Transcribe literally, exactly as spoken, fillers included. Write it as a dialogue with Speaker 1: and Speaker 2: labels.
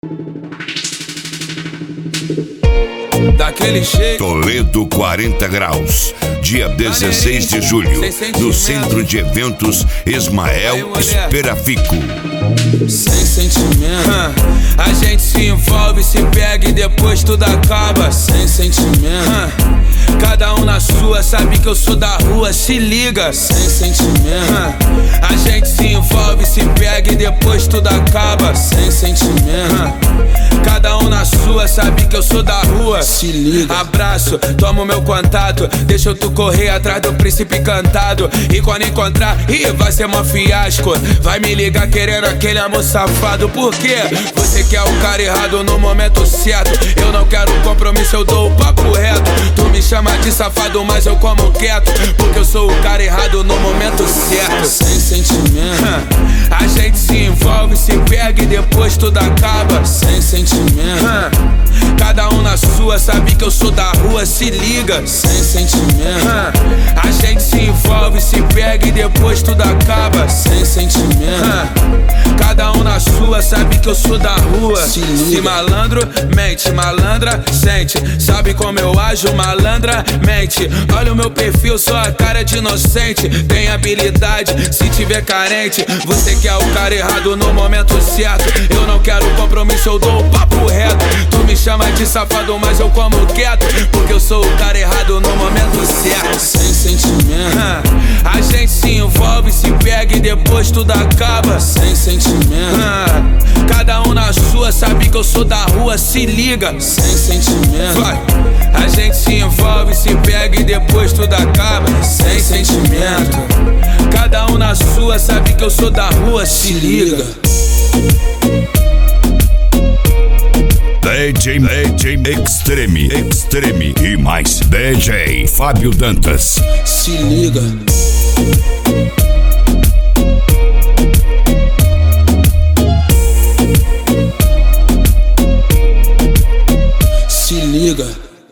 Speaker 1: Daquele jeito.
Speaker 2: Toledo quarenta graus, dia dezesseis de julho, no Centro de Eventos Ismael Esperafico.
Speaker 1: Sem sentimento, hum, a gente se envolve, se pega e depois tudo acaba. Sem sentimento, hum, cada um na sua, sabe que eu sou da rua, se liga. Sem sentimento, hum, a gente se envolve, se pega e depois tudo acaba. Sem sentimento, hum, cada um na sua, sabe que eu sou da rua, se liga. Abraço, toma o meu contato, deixa eu tu correr atrás do príncipe encantado. E quando encontrar, ih, vai ser mó fiasco. Vai me ligar querendo aquele amor safado. Por quê? Você quer o cara errado no momento certo. Eu não quero compromisso, eu dou o papo reto. Tu me chama de safado, mas eu como quieto, porque eu sou o cara errado no momento certo. Sem sentimento, hum, a gente se envolve, se pega e depois tudo acaba. Sem sentimento, hum, cada um na sua, sabe que eu sou da rua, se liga. Sem sentimento, hum, a gente se envolve, se pega e depois tudo acaba. Sem sentimento, hum, cada um na sua, sabe que eu sou da rua, se liga. Se malandro mente, malandra sente, sabe como eu ajo, malandra mente. Olha o meu perfil, sou a cara de inocente. Tem habilidade, se tiver carente. Você quer o cara errado no momento certo. Eu não quero compromisso, eu dou o papo reto. Tu me chama de safado, mas eu como quieto, porque eu sou o cara errado no momento certo. Sem sentimento, hum, a gente se envolve, se pega e depois tudo acaba. Sem sentimento, hum, cada um na sua, sabe que eu sou da rua, se liga. Sem sentimento, vai. A gente se envolve, se pega e depois tudo acaba. Sem sentimento, cada um na sua, sabe que eu sou da rua, se liga.
Speaker 2: D J, D J Extreme, Extreme e mais D J Fábio Dantas.
Speaker 1: Se liga. Se liga.